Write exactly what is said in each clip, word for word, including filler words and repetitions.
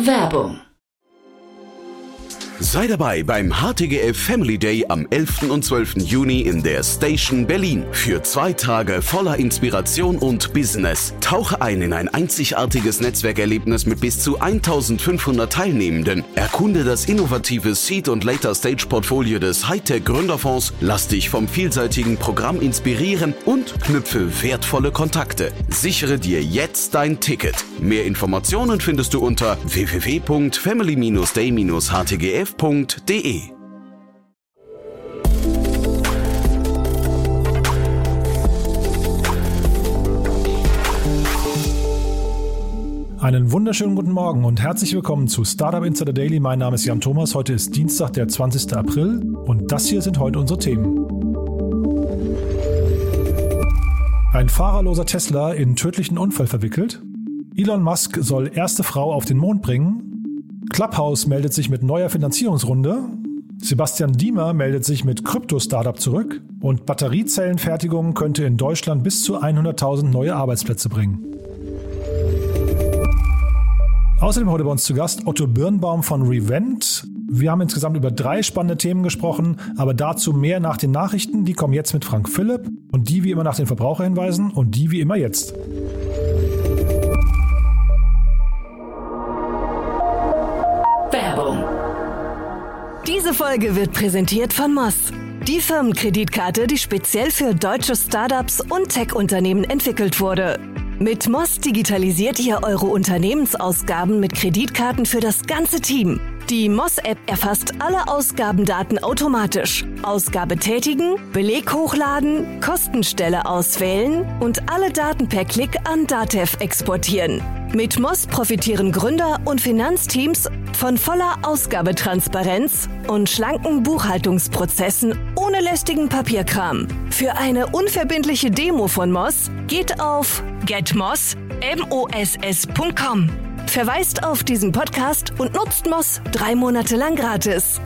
Werbung. Sei dabei beim H T G F Family Day am elften und zwölften Juni in der Station Berlin. Für zwei Tage voller Inspiration und Business. Tauche ein in ein einzigartiges Netzwerkerlebnis mit bis zu eintausendfünfhundert Teilnehmenden. Erkunde das innovative Seed- und Later-Stage-Portfolio des Hightech-Gründerfonds. Lass dich vom vielseitigen Programm inspirieren und knüpfe wertvolle Kontakte. Sichere dir jetzt dein Ticket. Mehr Informationen findest du unter w w w punkt family day dash h t g f punkt d e. Einen wunderschönen guten Morgen und herzlich willkommen zu Startup Insider Daily. Mein Name ist Jan Thomas. Heute ist Dienstag, der zwanzigsten April und das hier sind heute unsere Themen. Ein fahrerloser Tesla in tödlichen Unfall verwickelt. Elon Musk soll erste Frau auf den Mond bringen. Clubhouse meldet sich mit neuer Finanzierungsrunde. Sebastian Diemer meldet sich mit Krypto-Startup zurück. Und Batteriezellenfertigung könnte in Deutschland bis zu hunderttausend neue Arbeitsplätze bringen. Außerdem heute bei uns zu Gast Otto Birnbaum von Revent. Wir haben insgesamt über drei spannende Themen gesprochen, aber dazu mehr nach den Nachrichten. Die kommen jetzt mit Frank Philipp und die wie immer nach den Verbraucherhinweisen und die wie immer jetzt. Werbung. Diese Folge wird präsentiert von Moss, die Firmenkreditkarte, die speziell für deutsche Startups und Tech-Unternehmen entwickelt wurde. Mit Moss digitalisiert ihr eure Unternehmensausgaben mit Kreditkarten für das ganze Team. Die Moss-App erfasst alle Ausgabendaten automatisch. Ausgabe tätigen, Beleg hochladen, Kostenstelle auswählen und alle Daten per Klick an Datev exportieren. Mit Moss profitieren Gründer und Finanzteams von voller Ausgabetransparenz und schlanken Buchhaltungsprozessen ohne lästigen Papierkram. Für eine unverbindliche Demo von Moss geht auf getmoss punkt com. Verweist auf diesen Podcast und nutzt Moss drei Monate lang gratis.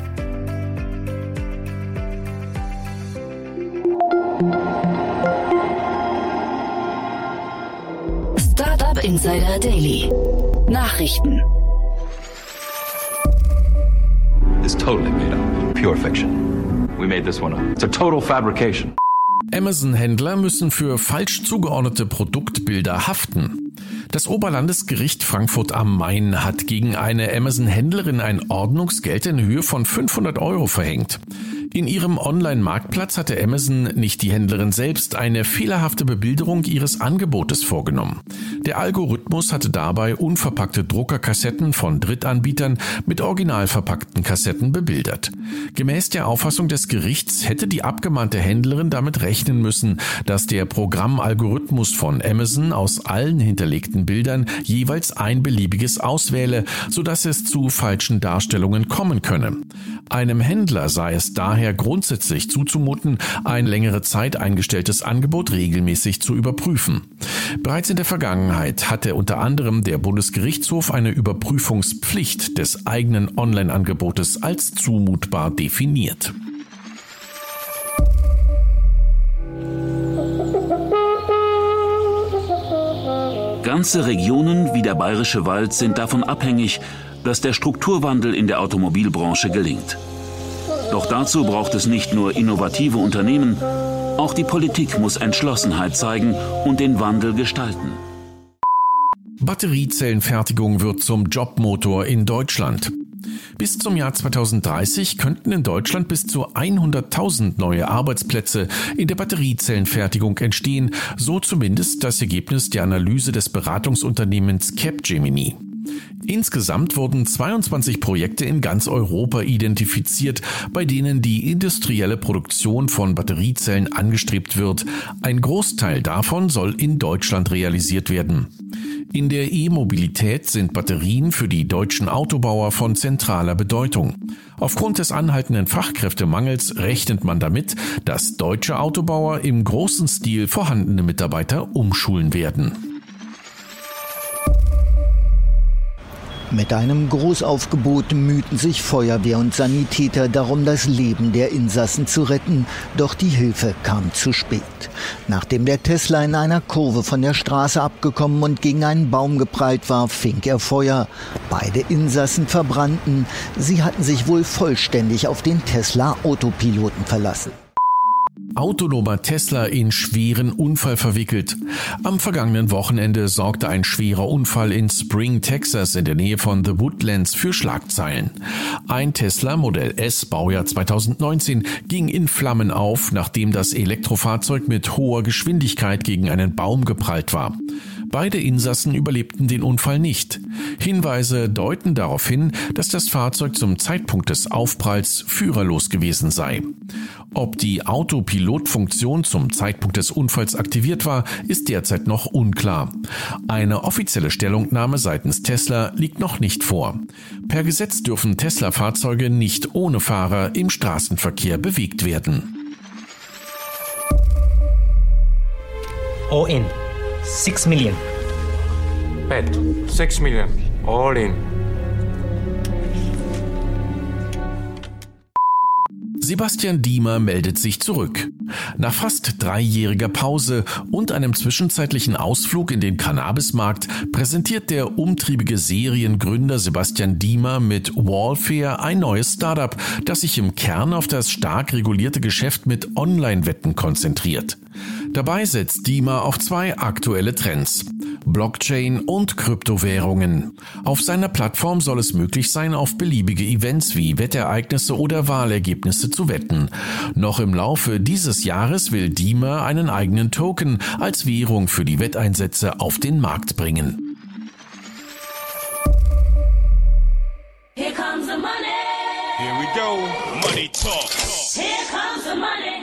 Startup Insider Daily. Nachrichten. It's totally made up. Pure fiction. We made this one up. It's a total fabrication. Amazon-Händler müssen für falsch zugeordnete Produktbilder haften. Das Oberlandesgericht Frankfurt am Main hat gegen eine Amazon-Händlerin ein Ordnungsgeld in Höhe von fünfhundert Euro verhängt. In ihrem Online-Marktplatz hatte Amazon, nicht die Händlerin selbst, eine fehlerhafte Bebilderung ihres Angebotes vorgenommen. Der Algorithmus hatte dabei unverpackte Druckerkassetten von Drittanbietern mit original verpackten Kassetten bebildert. Gemäß der Auffassung des Gerichts hätte die abgemahnte Händlerin damit rechnen müssen, dass der Programmalgorithmus von Amazon aus allen hinterlegten Bildern jeweils ein beliebiges auswähle, sodass es zu falschen Darstellungen kommen könne. Einem Händler sei es daher grundsätzlich zuzumuten, ein längere Zeit eingestelltes Angebot regelmäßig zu überprüfen. Bereits in der Vergangenheit hatte unter anderem der Bundesgerichtshof eine Überprüfungspflicht des eigenen Online-Angebotes als zumutbar definiert. Ganze Regionen wie der Bayerische Wald sind davon abhängig, dass der Strukturwandel in der Automobilbranche gelingt. Doch dazu braucht es nicht nur innovative Unternehmen, auch die Politik muss Entschlossenheit zeigen und den Wandel gestalten. Batteriezellenfertigung wird zum Jobmotor in Deutschland. Bis zum Jahr zweitausenddreißig könnten in Deutschland bis zu hunderttausend neue Arbeitsplätze in der Batteriezellenfertigung entstehen, so zumindest das Ergebnis der Analyse des Beratungsunternehmens Capgemini. Insgesamt wurden zweiundzwanzig Projekte in ganz Europa identifiziert, bei denen die industrielle Produktion von Batteriezellen angestrebt wird. Ein Großteil davon soll in Deutschland realisiert werden. In der E-Mobilität sind Batterien für die deutschen Autobauer von zentraler Bedeutung. Aufgrund des anhaltenden Fachkräftemangels rechnet man damit, dass deutsche Autobauer im großen Stil vorhandene Mitarbeiter umschulen werden. Mit einem Großaufgebot mühten sich Feuerwehr und Sanitäter darum, das Leben der Insassen zu retten. Doch die Hilfe kam zu spät. Nachdem der Tesla in einer Kurve von der Straße abgekommen und gegen einen Baum geprallt war, fing er Feuer. Beide Insassen verbrannten. Sie hatten sich wohl vollständig auf den Tesla-Autopiloten verlassen. Autonomer Tesla in schweren Unfall verwickelt. Am vergangenen Wochenende sorgte ein schwerer Unfall in Spring, Texas in der Nähe von The Woodlands für Schlagzeilen. Ein Tesla Modell S, Baujahr zweitausendneunzehn, ging in Flammen auf, nachdem das Elektrofahrzeug mit hoher Geschwindigkeit gegen einen Baum geprallt war. Beide Insassen überlebten den Unfall nicht. Hinweise deuten darauf hin, dass das Fahrzeug zum Zeitpunkt des Aufpralls führerlos gewesen sei. Ob die Autopilot-Funktion zum Zeitpunkt des Unfalls aktiviert war, ist derzeit noch unklar. Eine offizielle Stellungnahme seitens Tesla liegt noch nicht vor. Per Gesetz dürfen Tesla-Fahrzeuge nicht ohne Fahrer im Straßenverkehr bewegt werden. All in. Six million. Bet. Six million. All in. Sebastian Diemer meldet sich zurück. Nach fast dreijähriger Pause und einem zwischenzeitlichen Ausflug in den Cannabismarkt präsentiert der umtriebige Seriengründer Sebastian Diemer mit Wallfair ein neues Startup, das sich im Kern auf das stark regulierte Geschäft mit Online-Wetten konzentriert. Dabei setzt Diemer auf zwei aktuelle Trends: Blockchain und Kryptowährungen. Auf seiner Plattform soll es möglich sein, auf beliebige Events wie Wettereignisse oder Wahlergebnisse zu wetten. Noch im Laufe dieses Jahres will Diemer einen eigenen Token als Währung für die Wetteinsätze auf den Markt bringen. Here comes the money. Here we go. Money talk. Here comes the money.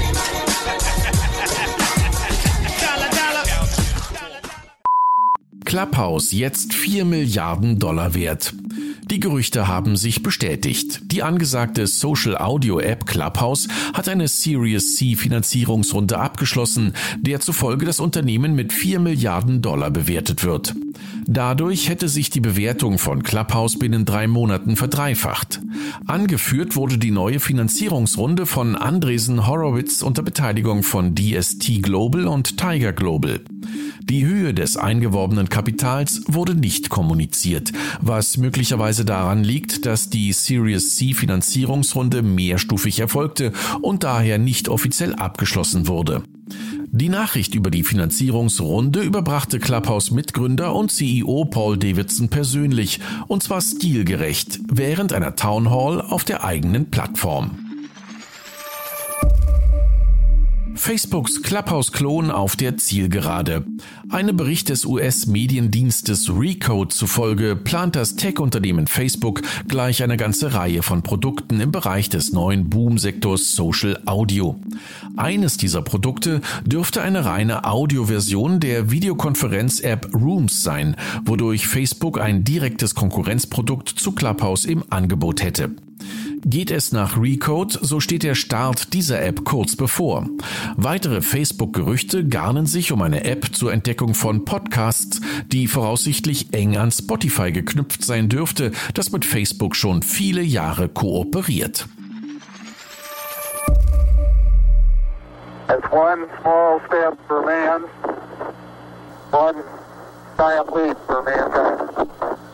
Clubhouse jetzt vier Milliarden Dollar wert. Die Gerüchte haben sich bestätigt. Die angesagte Social-Audio-App Clubhouse hat eine Series C Finanzierungsrunde abgeschlossen, der zufolge das Unternehmen mit vier Milliarden Dollar bewertet wird. Dadurch hätte sich die Bewertung von Clubhouse binnen drei Monaten verdreifacht. Angeführt wurde die neue Finanzierungsrunde von Andreessen Horowitz unter Beteiligung von D S T Global und Tiger Global. Die Höhe des eingeworbenen Kapitals wurde nicht kommuniziert, was möglicherweise daran liegt, dass die Series C Finanzierungsrunde mehrstufig erfolgte und daher nicht offiziell abgeschlossen wurde. Die Nachricht über die Finanzierungsrunde überbrachte Clubhouse-Mitgründer und C E O Paul Davidson persönlich, und zwar stilgerecht, während einer Town Hall auf der eigenen Plattform. Facebooks Clubhouse-Klon auf der Zielgerade. Einem Bericht des U S-Mediendienstes Recode zufolge plant das Tech-Unternehmen Facebook gleich eine ganze Reihe von Produkten im Bereich des neuen Boomsektors Social Audio. Eines dieser Produkte dürfte eine reine Audioversion der Videokonferenz-App Rooms sein, wodurch Facebook ein direktes Konkurrenzprodukt zu Clubhouse im Angebot hätte. Geht es nach Recode, so steht der Start dieser App kurz bevor. Weitere Facebook-Gerüchte garnen sich um eine App zur Entdeckung von Podcasts, die voraussichtlich eng an Spotify geknüpft sein dürfte, das mit Facebook schon viele Jahre kooperiert. It's one small step for man, one giant leap for mankind.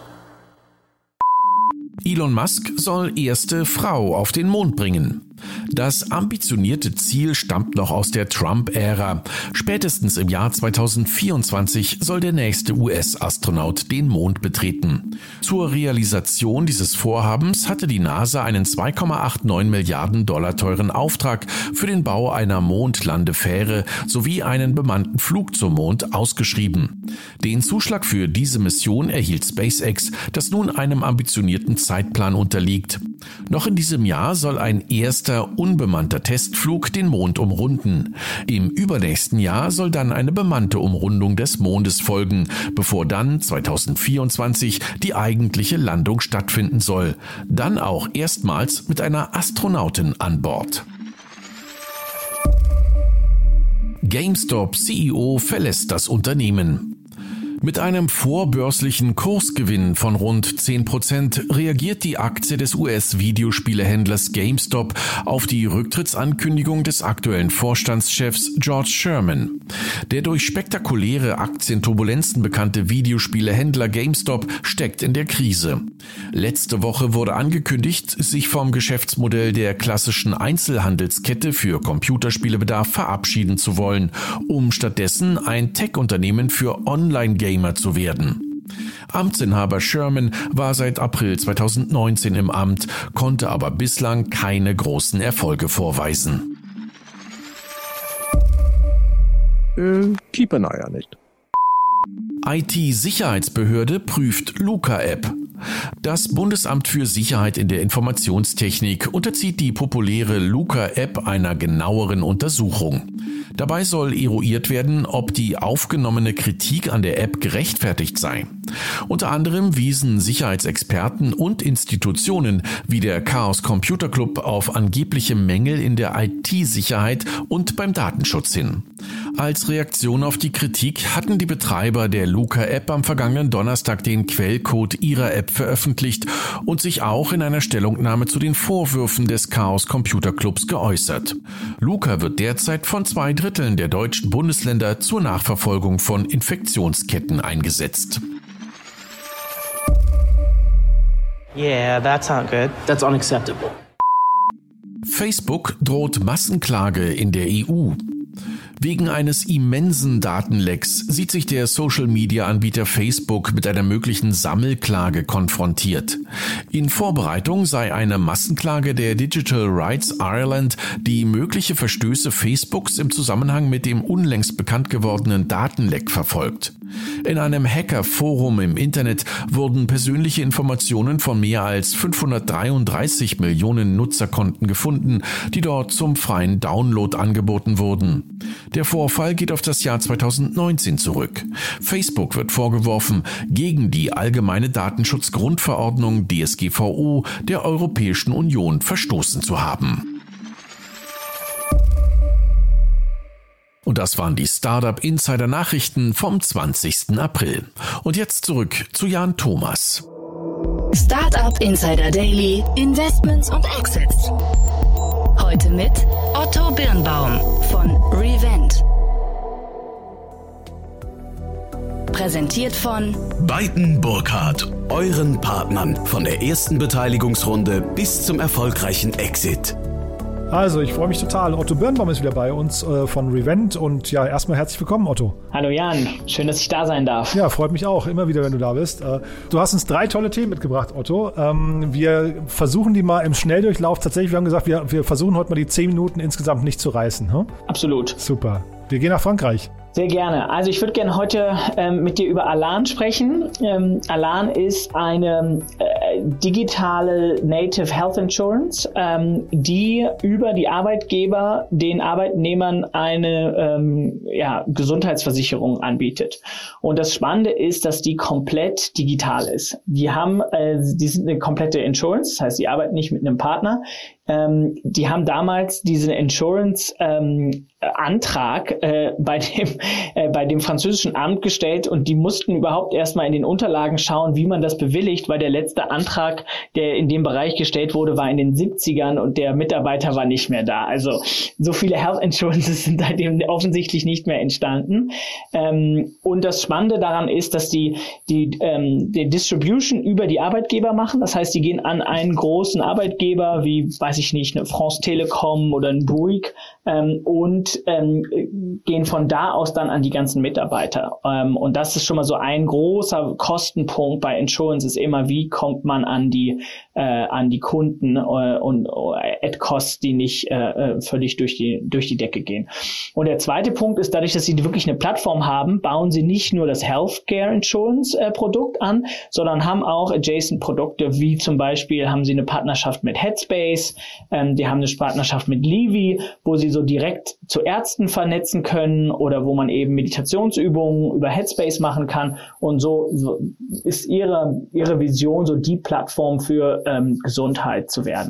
Elon Musk soll erste Frau auf den Mond bringen. Das ambitionierte Ziel stammt noch aus der Trump-Ära. Spätestens im Jahr zweitausendvierundzwanzig soll der nächste U S-Astronaut den Mond betreten. Zur Realisation dieses Vorhabens hatte die NASA einen zwei Komma neunundachtzig Milliarden Dollar teuren Auftrag für den Bau einer Mondlandefähre sowie einen bemannten Flug zum Mond ausgeschrieben. Den Zuschlag für diese Mission erhielt SpaceX, das nun einem ambitionierten Zeitplan unterliegt. Noch in diesem Jahr soll ein erster unbemannter Testflug den Mond umrunden. Im übernächsten Jahr soll dann eine bemannte Umrundung des Mondes folgen, bevor dann zweitausendvierundzwanzig die eigentliche Landung stattfinden soll. Dann auch erstmals mit einer Astronautin an Bord. GameStop-C E O verlässt das Unternehmen. Mit einem vorbörslichen Kursgewinn von rund zehn Prozent reagiert die Aktie des U S-Videospielehändlers GameStop auf die Rücktrittsankündigung des aktuellen Vorstandschefs George Sherman. Der durch spektakuläre Aktienturbulenzen bekannte Videospielehändler GameStop steckt in der Krise. Letzte Woche wurde angekündigt, sich vom Geschäftsmodell der klassischen Einzelhandelskette für Computerspielebedarf verabschieden zu wollen, um stattdessen ein Tech-Unternehmen für Online-Gamer zu werden. Amtsinhaber Sherman war seit April zweitausendneunzehn im Amt, konnte aber bislang keine großen Erfolge vorweisen. Äh, keep an eye on it. I T-Sicherheitsbehörde prüft Luca-App. Das Bundesamt für Sicherheit in der Informationstechnik unterzieht die populäre Luca-App einer genaueren Untersuchung. Dabei soll eruiert werden, ob die aufgenommene Kritik an der App gerechtfertigt sei. Unter anderem wiesen Sicherheitsexperten und Institutionen wie der Chaos Computer Club auf angebliche Mängel in der I T-Sicherheit und beim Datenschutz hin. Als Reaktion auf die Kritik hatten die Betreiber der Luca-App am vergangenen Donnerstag den Quellcode ihrer App veröffentlicht und sich auch in einer Stellungnahme zu den Vorwürfen des Chaos Computer Clubs geäußert. Luca wird derzeit von zwei Dritteln der deutschen Bundesländer zur Nachverfolgung von Infektionsketten eingesetzt. Yeah, that's not good. That's unacceptable. Facebook droht Massenklage in der E U. Wegen eines immensen Datenlecks sieht sich der Social-Media-Anbieter Facebook mit einer möglichen Sammelklage konfrontiert. In Vorbereitung sei eine Massenklage der Digital Rights Ireland, die mögliche Verstöße Facebooks im Zusammenhang mit dem unlängst bekannt gewordenen Datenleck verfolgt. In einem Hacker-Forum im Internet wurden persönliche Informationen von mehr als fünfhundertdreiunddreißig Millionen Nutzerkonten gefunden, die dort zum freien Download angeboten wurden. Der Vorfall geht auf das Jahr zweitausendneunzehn zurück. Facebook wird vorgeworfen, gegen die Allgemeine Datenschutzgrundverordnung D S G V O der Europäischen Union verstoßen zu haben. Und das waren die Startup Insider Nachrichten vom zwanzigsten April. Und jetzt zurück zu Jan Thomas. Startup Insider Daily, Investments und Exits. Heute mit Otto Birnbaum von Revent. Präsentiert von Beiten Burkhardt, euren Partnern von der ersten Beteiligungsrunde bis zum erfolgreichen Exit. Also, ich freue mich total. Otto Birnbaum ist wieder bei uns äh, von Revent und ja, erstmal herzlich willkommen, Otto. Hallo Jan, schön, dass ich da sein darf. Ja, freut mich auch, immer wieder, wenn du da bist. Äh, du hast uns drei tolle Themen mitgebracht, Otto. Ähm, wir versuchen die mal im Schnelldurchlauf. Tatsächlich, wir haben gesagt, wir, wir versuchen heute mal die zehn Minuten insgesamt nicht zu reißen. Hm? Absolut. Super. Wir gehen nach Frankreich. Sehr gerne. Also ich würde gerne heute ähm, mit dir über Alan sprechen. Ähm, Alan ist eine äh, digitale Native Health Insurance, ähm, die über die Arbeitgeber den Arbeitnehmern eine ähm, ja, Gesundheitsversicherung anbietet. Und das Spannende ist, dass die komplett digital ist. Die haben, äh, die sind eine komplette Insurance, das heißt, die arbeiten nicht mit einem Partner. Ähm, die haben damals diesen Insurance-Antrag ähm, äh, bei dem äh, bei dem französischen Amt gestellt und die mussten überhaupt erstmal in den Unterlagen schauen, wie man das bewilligt, weil der letzte Antrag, der in dem Bereich gestellt wurde, war in den siebzigern und der Mitarbeiter war nicht mehr da. Also so viele Health Insurances sind seitdem offensichtlich nicht mehr entstanden. Ähm, und das Spannende daran ist, dass die die ähm, die Distribution über die Arbeitgeber machen. Das heißt, die gehen an einen großen Arbeitgeber wie, weiß ich nicht, eine France Telekom oder ein Bouygues ähm, und ähm, gehen von da aus dann an die ganzen Mitarbeiter. Ähm, und das ist schon mal so ein großer Kostenpunkt bei Insurance, ist immer, wie kommt man an die äh, an die Kunden äh, und äh, at Costs, die nicht äh, völlig durch die durch die Decke gehen. Und der zweite Punkt ist, dadurch, dass sie wirklich eine Plattform haben, bauen sie nicht nur das Healthcare Insurance äh, Produkt an, sondern haben auch adjacent Produkte, wie zum Beispiel haben sie eine Partnerschaft mit Headspace, ähm, die haben eine Partnerschaft mit Livi, wo sie so direkt zu Ärzten vernetzen können oder wo man eben Meditationsübungen über Headspace machen kann. Und so, so ist ihre ihre Vision, so die Plattform für ähm, Gesundheit zu werden.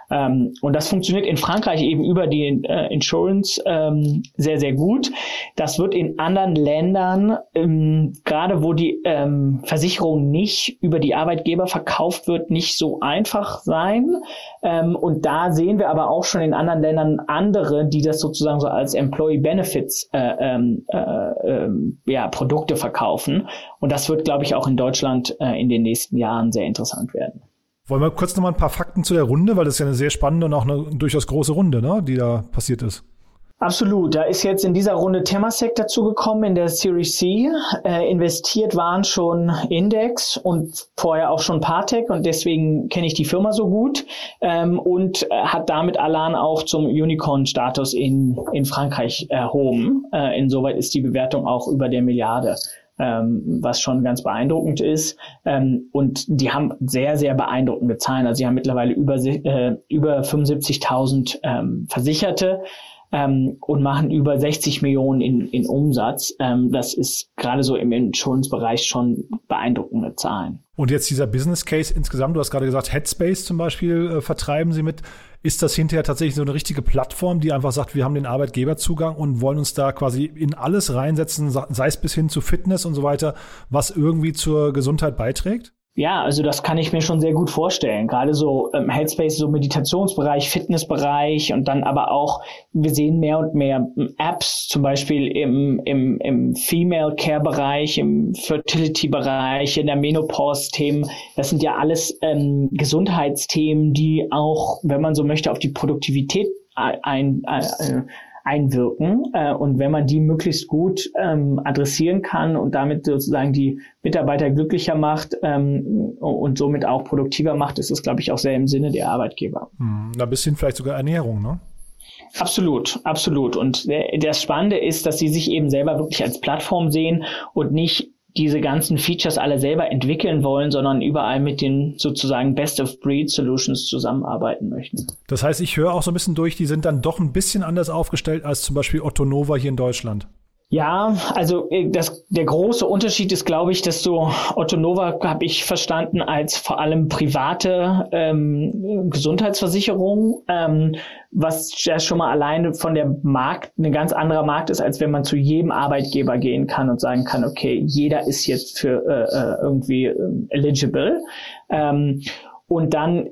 Ähm, und das funktioniert in Frankreich eben über die äh, Insurance ähm, sehr, sehr gut. Das wird in anderen Ländern, ähm, gerade wo die ähm, Versicherung nicht über die Arbeitgeber verkauft wird, nicht so einfach sein. Ähm, und da sehen wir aber auch schon in anderen Ländern andere, die das sozusagen so als Employee Benefits äh, ähm, äh, äh, ja, Produkte verkaufen. Und das wird, glaube ich, auch in Deutschland äh, in den nächsten Jahren sehr interessant werden. Wollen wir kurz nochmal ein paar Fakten zu der Runde, weil das ist ja eine sehr spannende und auch eine durchaus große Runde, ne, die da passiert ist. Absolut. Da ist jetzt in dieser Runde Temasek dazugekommen in der Series C. Äh, investiert waren schon Index und vorher auch schon Partec und deswegen kenne ich die Firma so gut ähm, und äh, hat damit Alan auch zum Unicorn-Status in, in Frankreich erhoben. Äh, insoweit ist die Bewertung auch über der Milliarde. Ähm, was schon ganz beeindruckend ist. Ähm, und die haben sehr, sehr beeindruckende Zahlen. Also sie haben mittlerweile über, äh, über fünfundsiebzigtausend ähm, Versicherte ähm, und machen über sechzig Millionen in, in Umsatz. Ähm, das ist gerade so im Insurance-Bereich schon beeindruckende Zahlen. Und jetzt dieser Business Case insgesamt, du hast gerade gesagt, Headspace zum Beispiel äh, vertreiben sie mit. Ist das hinterher tatsächlich so eine richtige Plattform, die einfach sagt, wir haben den Arbeitgeberzugang und wollen uns da quasi in alles reinsetzen, sei es bis hin zu Fitness und so weiter, was irgendwie zur Gesundheit beiträgt? Ja, also das kann ich mir schon sehr gut vorstellen. Gerade so ähm, Headspace, so Meditationsbereich, Fitnessbereich und dann aber auch, wir sehen mehr und mehr Apps, zum Beispiel im, im, im Female Care Bereich, im Fertility Bereich, in der Menopause-Themen. Das sind ja alles ähm, Gesundheitsthemen, die auch, wenn man so möchte, auf die Produktivität ein, ein einwirken. Äh, und wenn man die möglichst gut ähm, adressieren kann und damit sozusagen die Mitarbeiter glücklicher macht ähm, und somit auch produktiver macht, ist es, glaube ich, auch sehr im Sinne der Arbeitgeber. Hm, ein bisschen vielleicht sogar Ernährung, ne? Absolut, absolut. Und äh, das Spannende ist, dass sie sich eben selber wirklich als Plattform sehen und nicht diese ganzen Features alle selber entwickeln wollen, sondern überall mit den sozusagen Best-of-Breed-Solutions zusammenarbeiten möchten. Das heißt, ich höre auch so ein bisschen durch, die sind dann doch ein bisschen anders aufgestellt als zum Beispiel Otto Nova hier in Deutschland. Ja, also das, der große Unterschied ist, glaube ich, dass so Otto Nova, habe ich verstanden, als vor allem private ähm, Gesundheitsversicherung, ähm, was ja schon mal alleine von der Markt ein ganz anderer Markt ist, als wenn man zu jedem Arbeitgeber gehen kann und sagen kann, okay, jeder ist jetzt für äh, irgendwie äh, eligible. Ähm, Und dann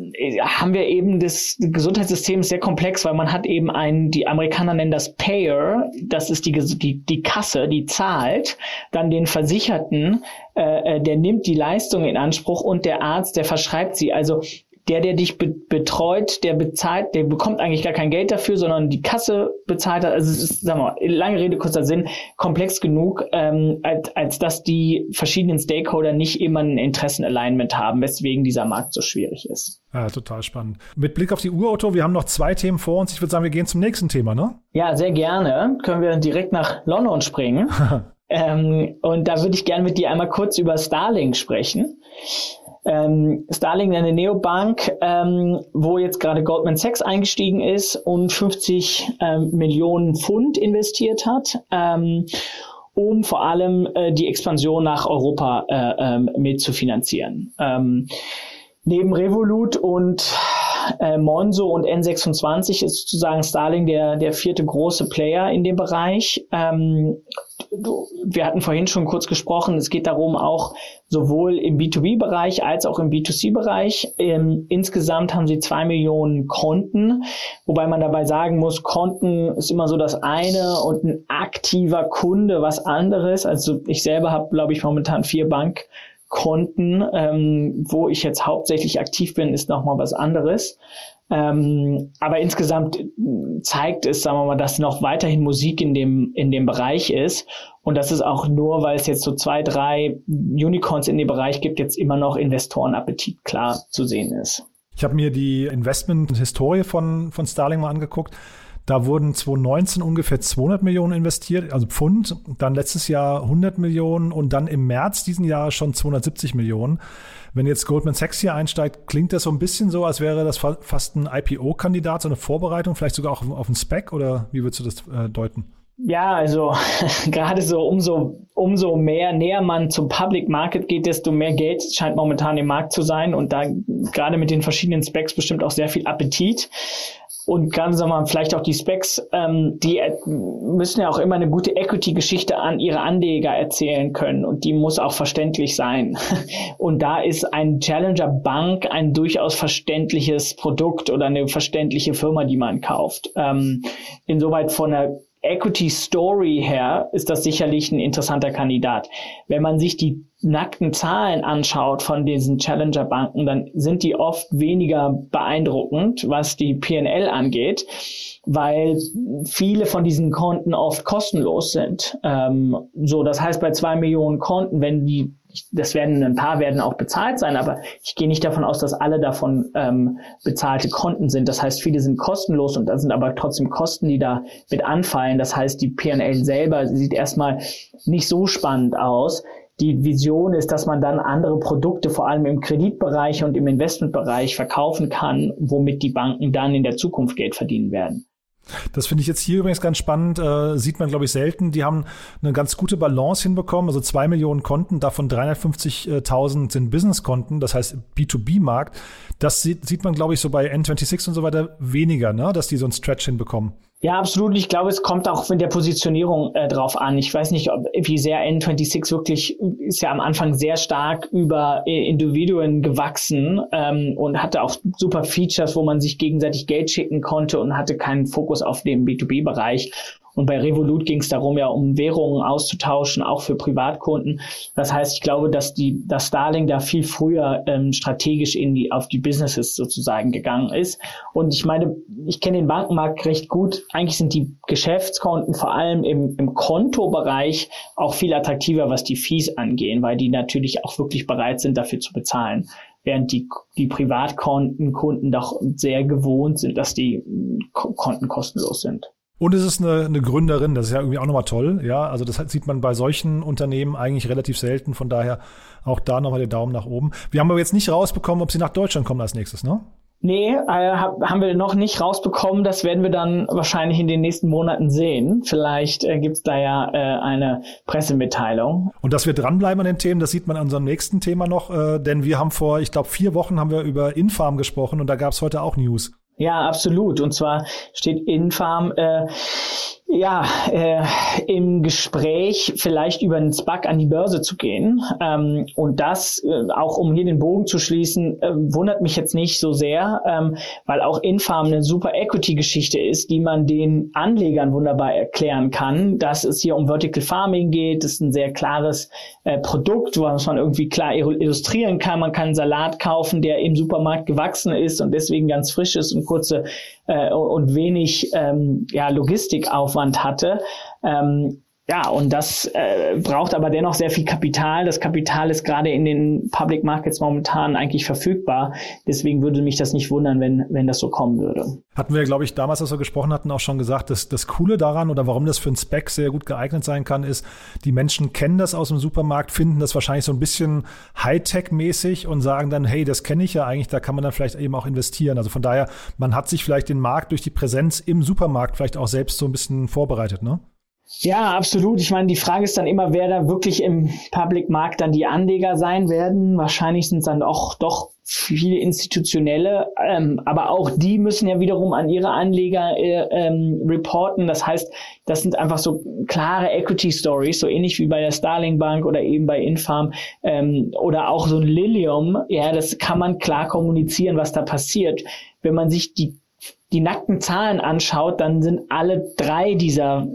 haben wir eben das Gesundheitssystem ist sehr komplex, weil man hat eben einen, die Amerikaner nennen das Payer, das ist die die, die Kasse, die zahlt, dann den Versicherten, äh, der nimmt die Leistung in Anspruch und der Arzt, der verschreibt sie. Also der, der dich be- betreut, der bezahlt, der bekommt eigentlich gar kein Geld dafür, sondern die Kasse bezahlt hat. Also es ist, sagen wir mal, lange Rede, kurzer Sinn, komplex genug, ähm, als, als dass die verschiedenen Stakeholder nicht immer ein Interessenalignment haben, weswegen dieser Markt so schwierig ist. Ja, total spannend. Mit Blick auf die Uhr, Otto, wir haben noch zwei Themen vor uns. Ich würde sagen, wir gehen zum nächsten Thema, ne? Ja, sehr gerne. Können wir direkt nach London springen. ähm, und da würde ich gerne mit dir einmal kurz über Starlink sprechen. Ähm, Starlink, eine Neobank, ähm, wo jetzt gerade Goldman Sachs eingestiegen ist und fünfzig ähm, Millionen Pfund investiert hat, ähm, um vor allem äh, die Expansion nach Europa äh, ähm, mit zu finanzieren. Ähm, neben Revolut und äh, Monzo und N sechsundzwanzig ist sozusagen Starlink der, der vierte große Player in dem Bereich. Ähm, wir hatten vorhin schon kurz gesprochen, es geht darum, auch sowohl im B zwei B-Bereich als auch im B zwei C-Bereich. Ähm, insgesamt haben sie zwei Millionen Konten, wobei man dabei sagen muss, Konten ist immer so das eine und ein aktiver Kunde was anderes. Also ich selber habe, glaube ich, momentan vier Bankkonten, ähm, wo ich jetzt hauptsächlich aktiv bin, ist nochmal was anderes. Ähm, aber insgesamt zeigt es, sagen wir mal, dass noch weiterhin Musik in dem in dem Bereich ist und das ist auch nur, weil es jetzt so zwei, drei Unicorns in dem Bereich gibt, jetzt immer noch Investorenappetit klar zu sehen ist. Ich habe mir die Investment-Historie von von Starlink mal angeguckt. Da wurden zwanzig neunzehn ungefähr zweihundert Millionen investiert, also Pfund, dann letztes Jahr hundert Millionen und dann im März diesen Jahres schon zweihundertsiebzig Millionen. Wenn jetzt Goldman Sachs hier einsteigt, klingt das so ein bisschen so, als wäre das fast ein I P O-Kandidat, so eine Vorbereitung, vielleicht sogar auch auf einen Spec, oder wie würdest du das äh, deuten? Ja, also gerade so umso umso mehr näher man zum Public Market geht, desto mehr Geld scheint momentan im Markt zu sein und da gerade mit den verschiedenen Specs bestimmt auch sehr viel Appetit. Und ganz normal vielleicht auch die Specs, ähm, die müssen ja auch immer eine gute Equity-Geschichte an ihre Anleger erzählen können und die muss auch verständlich sein. Und da ist ein Challenger Bank ein durchaus verständliches Produkt oder eine verständliche Firma, die man kauft. Ähm, insoweit von der Equity Story her ist das sicherlich ein interessanter Kandidat. Wenn man sich die nackten Zahlen anschaut von diesen Challenger-Banken, dann sind die oft weniger beeindruckend, was die P und L angeht, weil viele von diesen Konten oft kostenlos sind. Ähm, so, das heißt, bei zwei Millionen Konten, wenn die das werden, ein paar werden auch bezahlt sein, aber ich gehe nicht davon aus, dass alle davon ähm, bezahlte Konten sind. Das heißt, viele sind kostenlos und da sind aber trotzdem Kosten, die da mit anfallen. Das heißt, die P und L selber sieht erstmal nicht so spannend aus. Die Vision ist, dass man dann andere Produkte, vor allem im Kreditbereich und im Investmentbereich, verkaufen kann, womit die Banken dann in der Zukunft Geld verdienen werden. Das finde ich jetzt hier übrigens ganz spannend, äh, sieht man, glaube ich, selten. Die haben eine ganz gute Balance hinbekommen, also zwei Millionen Konten, davon dreihundertfünfzigtausend sind Business-Konten, das heißt B zwei B-Markt. Das sieht, sieht man, glaube ich, so bei N sechsundzwanzig und so weiter weniger, ne? Dass die so einen Stretch hinbekommen. Ja, absolut. Ich glaube, es kommt auch mit der Positionierung äh, drauf an. Ich weiß nicht, ob, wie sehr N sechsundzwanzig wirklich, ist ja am Anfang sehr stark über äh, Individuen gewachsen ähm, und hatte auch super Features, wo man sich gegenseitig Geld schicken konnte und hatte keinen Fokus auf den B zwei B-Bereich. Und bei Revolut ging es darum, ja, um Währungen auszutauschen, auch für Privatkunden. Das heißt, ich glaube, dass die, dass Starling da viel früher ähm, strategisch in die, auf die Businesses sozusagen gegangen ist. Und ich meine, ich kenne den Bankenmarkt recht gut. Eigentlich sind die Geschäftskonten vor allem im, im Kontobereich auch viel attraktiver, was die Fees angehen, weil die natürlich auch wirklich bereit sind, dafür zu bezahlen. Während die, die Privatkonten, Kunden doch sehr gewohnt sind, dass die Konten kostenlos sind. Und es ist eine, eine Gründerin, das ist ja irgendwie auch nochmal toll. Ja, also das sieht man bei solchen Unternehmen eigentlich relativ selten. Von daher auch da nochmal den Daumen nach oben. Wir haben aber jetzt nicht rausbekommen, ob sie nach Deutschland kommen als nächstes, ne? Nee, äh, hab, haben wir noch nicht rausbekommen. Das werden wir dann wahrscheinlich in den nächsten Monaten sehen. Vielleicht äh, gibt's da ja äh, eine Pressemitteilung. Und dass wir dranbleiben an den Themen, das sieht man an unserem nächsten Thema noch. Äh, denn wir haben vor, ich glaube, vier Wochen haben wir über Infarm gesprochen und da gab's heute auch News. Ja, absolut. Und zwar steht Infarm äh, ja äh, im Gespräch, vielleicht über einen SPAC an die Börse zu gehen. Ähm, und das, äh, auch um hier den Bogen zu schließen, äh, wundert mich jetzt nicht so sehr, ähm, weil auch Infarm eine super Equity-Geschichte ist, die man den Anlegern wunderbar erklären kann, dass es hier um Vertical Farming geht. Das ist ein sehr klares äh, Produkt, was man irgendwie klar illustrieren kann. Man kann einen Salat kaufen, der im Supermarkt gewachsen ist und deswegen ganz frisch ist und kurze äh, und wenig ähm, ja, Logistikaufwand hatte. Ähm, ja, und das äh, braucht aber dennoch sehr viel Kapital. Das Kapital ist gerade in den Public Markets momentan eigentlich verfügbar. Deswegen würde mich das nicht wundern, wenn wenn das so kommen würde. Hatten wir, glaube ich, damals, als wir gesprochen hatten, auch schon gesagt, dass das Coole daran oder warum das für ein SPAC sehr gut geeignet sein kann, ist, die Menschen kennen das aus dem Supermarkt, finden das wahrscheinlich so ein bisschen Hightech-mäßig und sagen dann, hey, das kenne ich ja eigentlich, da kann man dann vielleicht eben auch investieren. Also von daher, man hat sich vielleicht den Markt durch die Präsenz im Supermarkt vielleicht auch selbst so ein bisschen vorbereitet, ne? Ja, absolut. Ich meine, die Frage ist dann immer, wer da wirklich im Public Markt dann die Anleger sein werden. Wahrscheinlich sind es dann auch doch viele institutionelle, ähm, aber auch die müssen ja wiederum an ihre Anleger äh, ähm, reporten. Das heißt, das sind einfach so klare Equity-Stories, so ähnlich wie bei der Starling Bank oder eben bei Infarm ähm, oder auch so ein Lilium. Ja, das kann man klar kommunizieren, was da passiert. Wenn man sich die die nackten Zahlen anschaut, dann sind alle drei dieser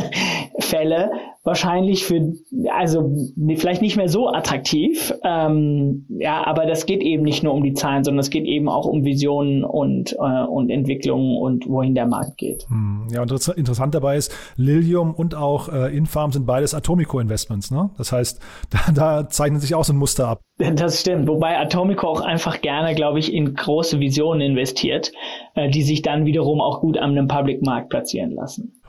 Fälle wahrscheinlich für, also vielleicht nicht mehr so attraktiv. Ähm, ja, aber das geht eben nicht nur um die Zahlen, sondern es geht eben auch um Visionen und äh, und Entwicklungen und wohin der Markt geht. Ja, und interessant dabei ist, Lilium und auch äh, Infarm sind beides Atomico-Investments, ne? Das heißt, da, da zeichnet sich auch so ein Muster ab. Das stimmt, wobei Atomico auch einfach gerne, glaube ich, in große Visionen investiert, äh, die sich dann wiederum auch gut an einem Public-Markt platzieren lassen.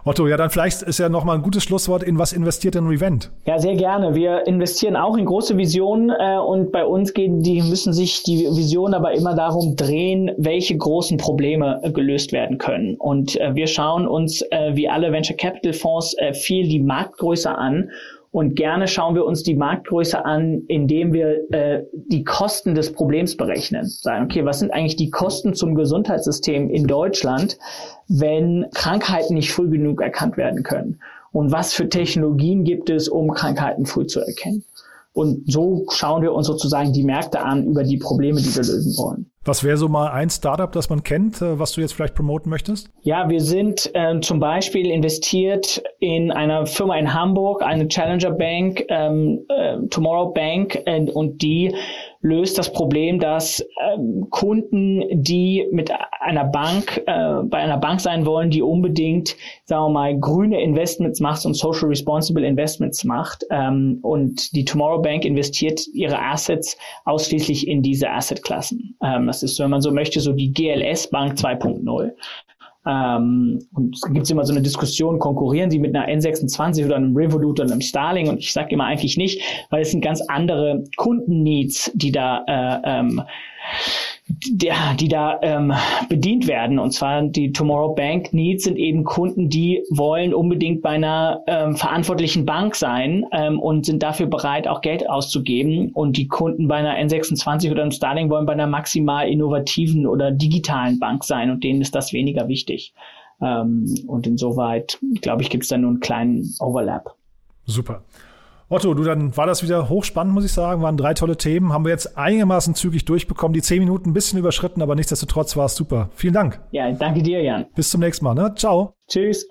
Otto, ja, dann vielleicht ist ja nochmal ein gutes Schlusswort. In was investiert denn Revent? Ja, sehr gerne. Wir investieren auch in große Visionen äh, und bei uns gehen die, müssen sich die Visionen aber immer darum drehen, welche großen Probleme äh, gelöst werden können. Und äh, wir schauen uns, äh, wie alle Venture Capital Fonds, äh, viel die Marktgröße an. Und gerne schauen wir uns die Marktgröße an, indem wir äh, die Kosten des Problems berechnen. Sagen, okay, was sind eigentlich die Kosten zum Gesundheitssystem in Deutschland, wenn Krankheiten nicht früh genug erkannt werden können? Und was für Technologien gibt es, um Krankheiten früh zu erkennen? Und so schauen wir uns sozusagen die Märkte an über die Probleme, die wir lösen wollen. Was wäre so mal ein Startup, das man kennt, was du jetzt vielleicht promoten möchtest? Ja, wir sind äh, zum Beispiel investiert in einer Firma in Hamburg, eine Challenger Bank, ähm, äh, Tomorrow Bank, äh, und die löst das Problem, dass ähm, Kunden, die mit einer Bank, äh, bei einer Bank sein wollen, die unbedingt, sagen wir mal, grüne Investments macht und social responsible Investments macht, ähm, und die Tomorrow Bank investiert ihre Assets ausschließlich in diese Assetklassen. Ähm, Das ist, wenn man so möchte, so die G L S-Bank zwei Punkt null. Ähm, und es gibt immer so eine Diskussion, konkurrieren sie mit einer N sechsundzwanzig oder einem Revolut oder einem Starling? Und ich sage immer eigentlich nicht, weil es sind ganz andere Kundenneeds, die da äh, ähm, die, die da ähm, bedient werden. Und zwar die Tomorrow Bank Needs sind eben Kunden, die wollen unbedingt bei einer ähm, verantwortlichen Bank sein ähm, und sind dafür bereit, auch Geld auszugeben. Und die Kunden bei einer N sechsundzwanzig oder einem Starling wollen bei einer maximal innovativen oder digitalen Bank sein. Und denen ist das weniger wichtig. Ähm, und insoweit, glaube ich, gibt es da nur einen kleinen Overlap. Super. Otto, du, dann war das wieder hochspannend, muss ich sagen. Waren drei tolle Themen. Haben wir jetzt einigermaßen zügig durchbekommen. Die zehn Minuten ein bisschen überschritten, aber nichtsdestotrotz war es super. Vielen Dank. Ja, danke dir, Jan. Bis zum nächsten Mal, ne? Ciao. Tschüss.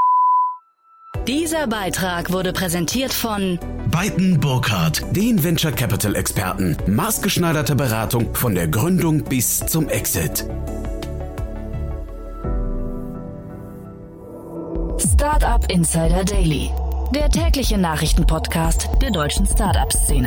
Dieser Beitrag wurde präsentiert von Beiten Burkhardt, den Venture Capital Experten. Maßgeschneiderte Beratung von der Gründung bis zum Exit. Startup Insider Daily, der tägliche Nachrichtenpodcast der deutschen Startup-Szene.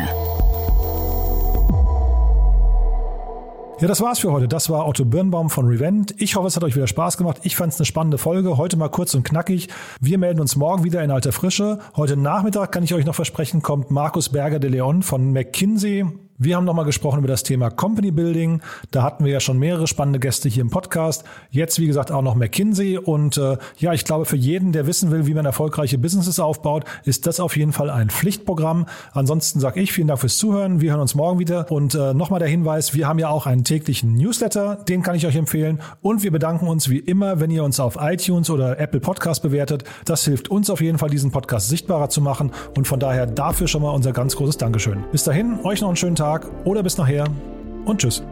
Ja, das war's für heute. Das war Otto Birnbaum von Revent. Ich hoffe, es hat euch wieder Spaß gemacht. Ich fand es eine spannende Folge. Heute mal kurz und knackig. Wir melden uns morgen wieder in alter Frische. Heute Nachmittag, kann ich euch noch versprechen, kommt Markus Berger de Leon von McKinsey. Wir haben nochmal gesprochen über das Thema Company Building. Da hatten wir ja schon mehrere spannende Gäste hier im Podcast. Jetzt, wie gesagt, auch noch McKinsey. Und äh, ja, ich glaube, für jeden, der wissen will, wie man erfolgreiche Businesses aufbaut, ist das auf jeden Fall ein Pflichtprogramm. Ansonsten sage ich vielen Dank fürs Zuhören. Wir hören uns morgen wieder. Und äh, nochmal der Hinweis, wir haben ja auch einen täglichen Newsletter. Den kann ich euch empfehlen. Und wir bedanken uns wie immer, wenn ihr uns auf iTunes oder Apple Podcast bewertet. Das hilft uns auf jeden Fall, diesen Podcast sichtbarer zu machen. Und von daher dafür schon mal unser ganz großes Dankeschön. Bis dahin, euch noch einen schönen Tag. Oder bis nachher und tschüss.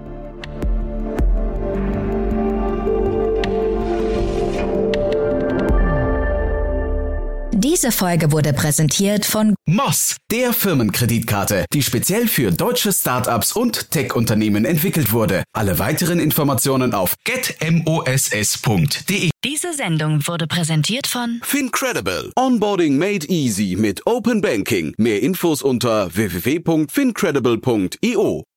Diese Folge wurde präsentiert von Moss, der Firmenkreditkarte, die speziell für deutsche Startups und Tech-Unternehmen entwickelt wurde. Alle weiteren Informationen auf get moss punkt de. Diese Sendung wurde präsentiert von Fincredible. Onboarding made easy mit Open Banking. Mehr Infos unter w w w punkt fincredible punkt i o.